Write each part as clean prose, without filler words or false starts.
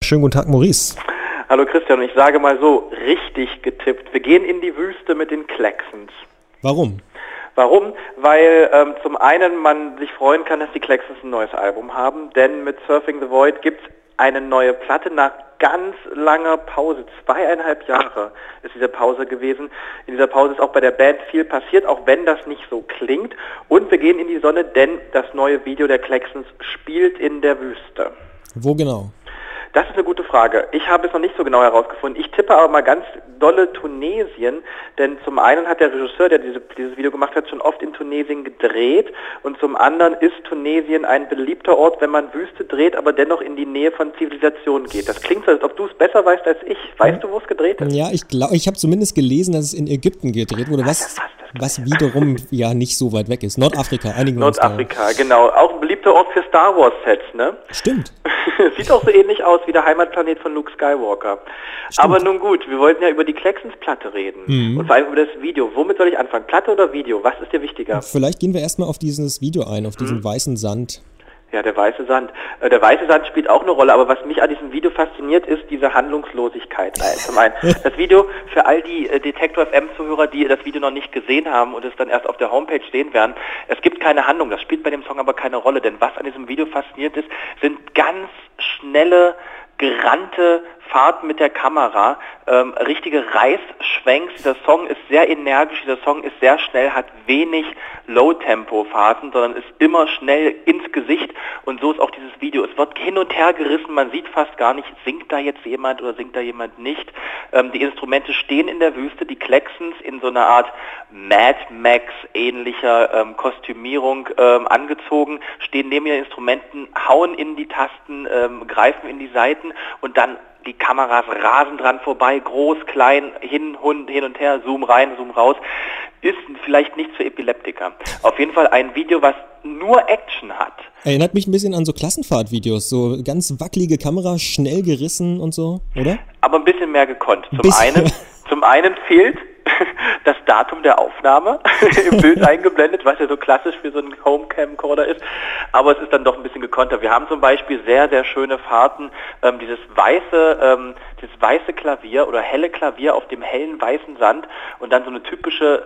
schönen guten Tag, Maurice. Hallo Christian, ich sage mal so, richtig getippt. Wir gehen in die Wüste mit den Klaxons. Warum? Warum? Weil zum einen man sich freuen kann, dass die Klaxons ein neues Album haben, denn mit Surfing the Void gibt es eine neue Platte nach ganz langer Pause. 2,5 Jahre ist diese Pause gewesen. In dieser Pause ist auch bei der Band viel passiert, auch wenn das nicht so klingt. Und wir gehen in die Sonne, denn das neue Video der Klaxons spielt in der Wüste. Wo genau? Das ist eine gute Frage. Ich habe es noch nicht so genau herausgefunden. Ich tippe aber mal ganz dolle Tunesien, denn zum einen hat der Regisseur, der dieses Video gemacht hat, schon oft in Tunesien gedreht und zum anderen ist Tunesien ein beliebter Ort, wenn man Wüste dreht, aber dennoch in die Nähe von Zivilisation geht. Das klingt so, als ob du es besser weißt als ich. Weißt du, wo es gedreht ist? Ja, ich habe zumindest gelesen, dass es in Ägypten gedreht wurde, was wiederum ja nicht so weit weg ist. Nordafrika, einigen wir uns da. Nordafrika, genau. Auch ein beliebter Ort für Star Wars Sets, ne? Stimmt. Sieht auch so ähnlich aus wie der Heimatplanet von Luke Skywalker. Stimmt. Aber nun gut, wir wollten ja über die Klaxons-Platte reden. Und vor allem über das Video. Womit soll ich anfangen? Platte oder Video? Was ist dir wichtiger? Vielleicht gehen wir erstmal auf dieses Video ein, auf diesen weißen Sand. Ja, der weiße Sand. Der weiße Sand spielt auch eine Rolle, aber was mich an diesem Video fasziniert, ist diese Handlungslosigkeit. Zum einen, das Video, für all die Detektor FM-Zuhörer, die das Video noch nicht gesehen haben und es dann erst auf der Homepage sehen werden, es gibt keine Handlung, das spielt bei dem Song aber keine Rolle, denn was an diesem Video fasziniert ist, sind ganz schnelle, gerannte Fahrten mit der Kamera, richtige Reißschwenks. Dieser Song ist sehr energisch, dieser Song ist sehr schnell, hat wenig Low-Tempo-Phasen, sondern ist immer schnell ins Gesicht und so ist auch dieses Video. Es wird hin und her gerissen, man sieht fast gar nicht, singt da jetzt jemand oder singt da jemand nicht. Die Instrumente stehen in der Wüste, die Klaxons in so einer Art Mad Max-ähnlicher Kostümierung angezogen, stehen neben ihren Instrumenten, hauen in die Tasten, greifen in die Saiten und dann die Kameras rasen dran vorbei, groß, klein, hin und her, Zoom rein, Zoom raus. Ist vielleicht nichts für Epileptiker. Auf jeden Fall ein Video, was nur Action hat. Erinnert mich ein bisschen an so Klassenfahrtvideos, so ganz wackelige Kamera, schnell gerissen und so, oder? Aber ein bisschen mehr gekonnt. Zum einen fehlt das Datum der Aufnahme im Bild eingeblendet, was ja so klassisch für so einen Homecamcorder ist, aber es ist dann doch ein bisschen gekonter. Wir haben zum Beispiel sehr, sehr schöne Fahrten, dieses weiße Klavier oder helle Klavier auf dem hellen weißen Sand und dann so eine typische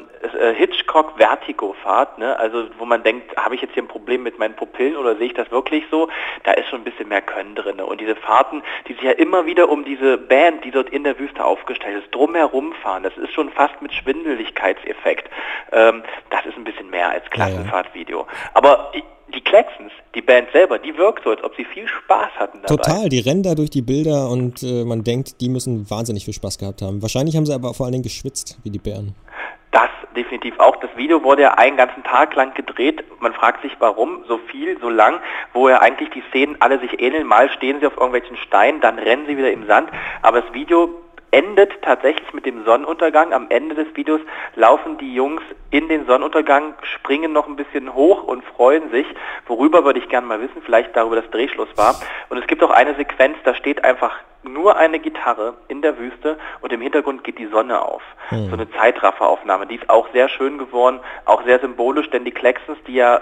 Hitchcock-Vertigo-Fahrt, ne? Also wo man denkt, habe ich jetzt hier ein Problem mit meinen Pupillen oder sehe ich das wirklich so? Da ist schon ein bisschen mehr Können drin. Und diese Fahrten, die sich ja immer wieder um diese Band, die dort in der Wüste aufgestellt ist, drumherum fahren, das ist schon fast mit Schwindeligkeitseffekt. Das ist ein bisschen mehr als Klassenfahrtvideo. Aber die Klaxons, die Band selber, die wirkt so, als ob sie viel Spaß hatten dabei. Total, die rennen da durch die Bilder und man denkt, die müssen wahnsinnig viel Spaß gehabt haben. Wahrscheinlich haben sie aber vor allen Dingen geschwitzt, wie die Bären. Das definitiv auch. Das Video wurde ja einen ganzen Tag lang gedreht. Man fragt sich, warum so viel, so lang, wo ja eigentlich die Szenen alle sich ähneln. Mal stehen sie auf irgendwelchen Steinen, dann rennen sie wieder im Sand. Aber das Video endet tatsächlich mit dem Sonnenuntergang. Am Ende des Videos laufen die Jungs in den Sonnenuntergang, springen noch ein bisschen hoch und freuen sich. Worüber würde ich gerne mal wissen, vielleicht darüber, dass Drehschluss war. Und es gibt auch eine Sequenz, da steht einfach nur eine Gitarre in der Wüste und im Hintergrund geht die Sonne auf. So eine Zeitrafferaufnahme, die ist auch sehr schön geworden, auch sehr symbolisch, denn die Klaxons, die ja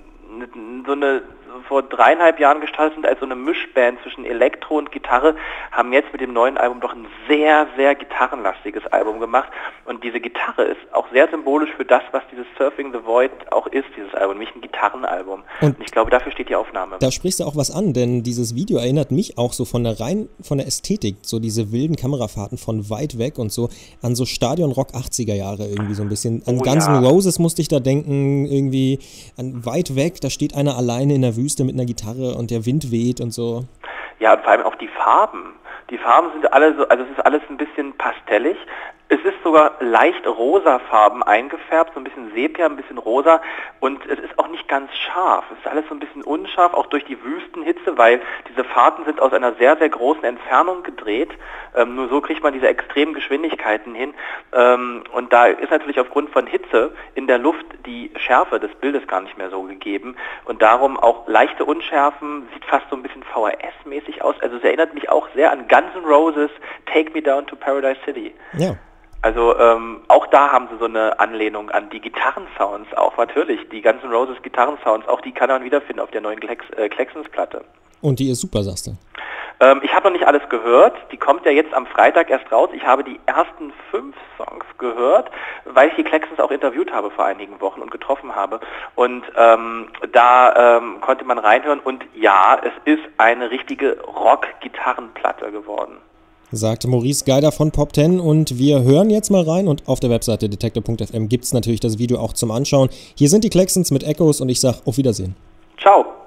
vor 3,5 Jahren gestartet sind als so eine Mischband zwischen Elektro und Gitarre, haben jetzt mit dem neuen Album doch ein sehr, sehr gitarrenlastiges Album gemacht. Und diese Gitarre ist auch sehr symbolisch für das, was dieses Surfing the Void auch ist, dieses Album, nämlich ein Gitarrenalbum. Und ich glaube, dafür steht die Aufnahme. Da sprichst du auch was an, denn dieses Video erinnert mich auch so von der Ästhetik, so diese wilden Kamerafahrten von weit weg und so, an so Stadion-Rock 80er Jahre irgendwie so ein bisschen. An Guns N' Roses musste ich da denken, irgendwie an weit weg, da steht einer alleine in der Wüste mit einer Gitarre und der Wind weht und so. Ja, und vor allem auch die Farben. Die Farben sind alle so, also es ist alles ein bisschen pastellig. Es ist sogar leicht rosafarben eingefärbt, so ein bisschen Sepia, ein bisschen rosa und es ist auch nicht ganz scharf. Es ist alles so ein bisschen unscharf, auch durch die Wüstenhitze, weil diese Fahrten sind aus einer sehr, sehr großen Entfernung gedreht. Nur so kriegt man diese extremen Geschwindigkeiten hin. Und da ist natürlich aufgrund von Hitze in der Luft die Schärfe des Bildes gar nicht mehr so gegeben. Und darum auch leichte Unschärfen, sieht fast so ein bisschen VHS-mäßig aus. Also es erinnert mich auch sehr an Guns N' Roses, Take Me Down to Paradise City. Ja. Also auch da haben sie so eine Anlehnung an die Gitarrensounds auch, natürlich. Die Guns N' Roses Gitarrensounds, auch die kann man wiederfinden auf der neuen Klaxons-Platte. Und die ist super, sagst du? Ich habe noch nicht alles gehört. Die kommt ja jetzt am Freitag erst raus. Ich habe die ersten 5 Songs gehört, weil ich die Claxons auch interviewt habe vor einigen Wochen und getroffen habe. Und da konnte man reinhören. Und ja, es ist eine richtige Rock-Gitarrenplatte geworden. Sagte Maurice Geider von Pop 10 und wir hören jetzt mal rein und auf der Webseite detektor.fm gibt es natürlich das Video auch zum Anschauen. Hier sind die Claxons mit Echoes und ich sage auf Wiedersehen. Ciao.